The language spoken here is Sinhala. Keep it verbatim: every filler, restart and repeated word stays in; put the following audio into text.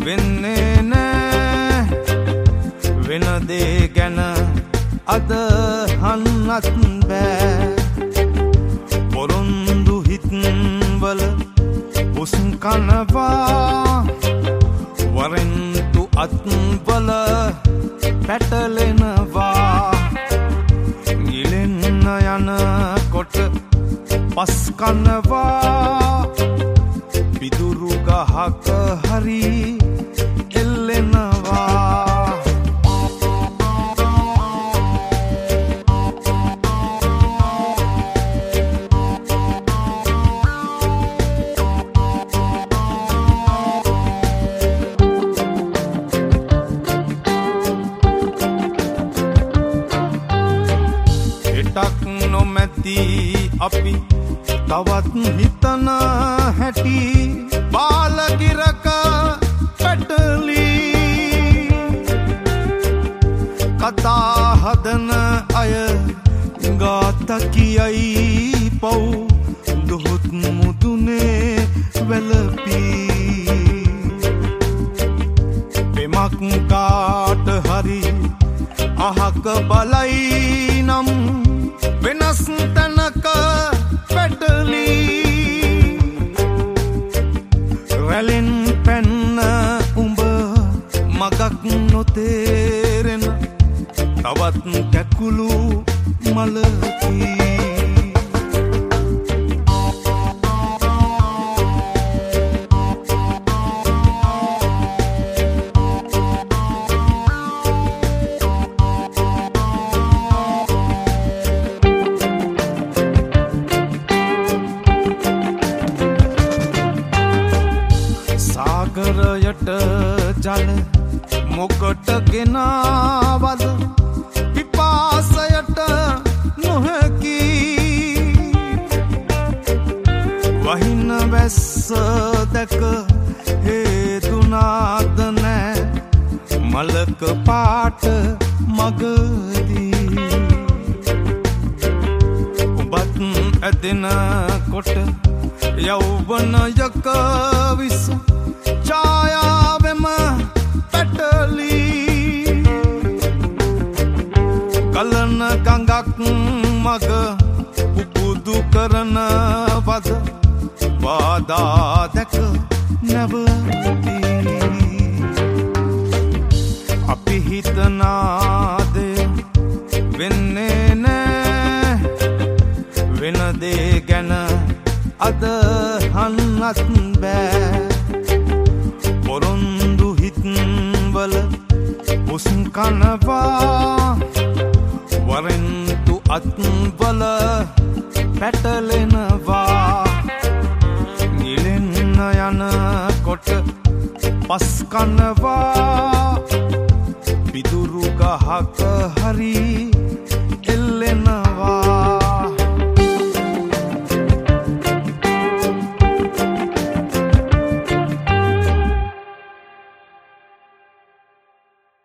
වෙන්නේ නෑ වෙන දේ ගැන අදහන්නත් බෑ පොරොන්දු හිත්වල උස්න් කනවා වරෙන්තු අත්වල පැටලෙනවා ගිලෙන්න යන කොට පස් කනවා පිදුරු ගහක හරි එල්ලෙනවා හිටක් නොමැති අපි තවත් හිතන හැටි බාලගිරක පැටලි කතා හදන අය ගාත කියයි පව් දුහුත් මුදුනේ වැලපී පෙමක් කාට හරි අහක බලයි නම් වෙනස් තැනක පැටලි රැලෙන් පැන්න උඹ මගක් නොතේරෙන තවත් කැකුළු මලකි සාගරයට ජල මොකට ගෙනාවද පිපාසයට නොහැකි වහින වැස්ස දැක හේතුනාද නෑ මලක පාට මගදී ඔබත් ඇදෙන කොට යෞවනයක විස ඡායාවෙම පැටලි කලන ගඟක් මග පුපුදු කරන වද වාදා දැක නැවති අපි හිතනාද වෙන්නේ නෑ වෙන දේ ගැන අදහන්නත් බෑ පොරොන්දු හිත්වල උස්න් කනවා වරෙන්තු අත්වල පැටලෙනවා ගිලෙන්න යන කොට පස් කනවා පිදුරු ගහක හරි